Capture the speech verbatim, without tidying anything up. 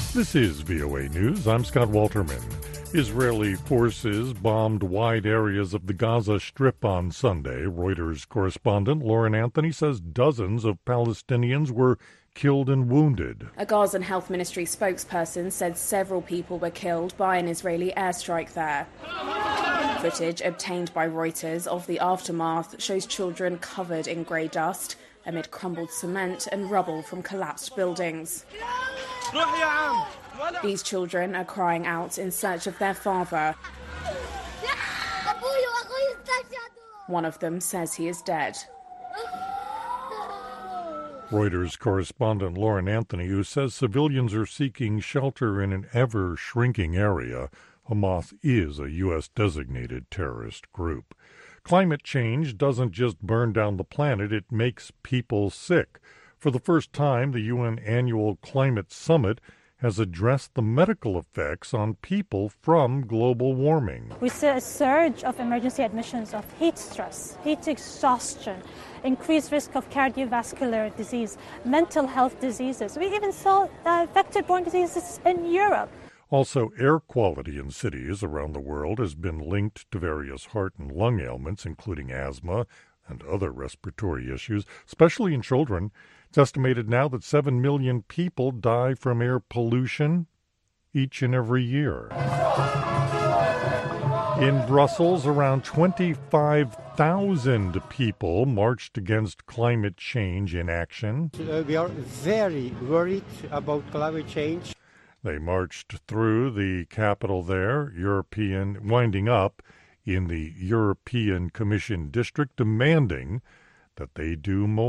This is V O A News. I'm Scott Walterman. Israeli forces bombed wide areas of the Gaza Strip on Sunday. Reuters correspondent Lauren Anthony says dozens of Palestinians were killed and wounded. A Gazan Health Ministry spokesperson said several people were killed by an Israeli airstrike there. Footage obtained by Reuters of the aftermath shows children covered in grey dust amid crumbled cement and rubble from collapsed buildings. These children are crying out in search of their father. One of them says he is dead. Reuters correspondent Lauren Anthony, who says civilians are seeking shelter in an ever-shrinking area. Hamas is a U S designated terrorist group. Climate change doesn't just burn down the planet, it makes people sick. For the first time, the U N Annual Climate Summit has addressed the medical effects on people from global warming. We see a surge of emergency admissions of heat stress, heat exhaustion, increased risk of cardiovascular disease, mental health diseases. We even saw uh, vector-borne diseases in Europe. Also, air quality in cities around the world has been linked to various heart and lung ailments, including asthma and other respiratory issues, especially in children. It's estimated now that seven million people die from air pollution each and every year. In Brussels, around twenty-five thousand people marched against climate change inaction. Uh, we are very worried about climate change. They marched through the capital there, European, winding up in the European Commission district, demanding that they do more.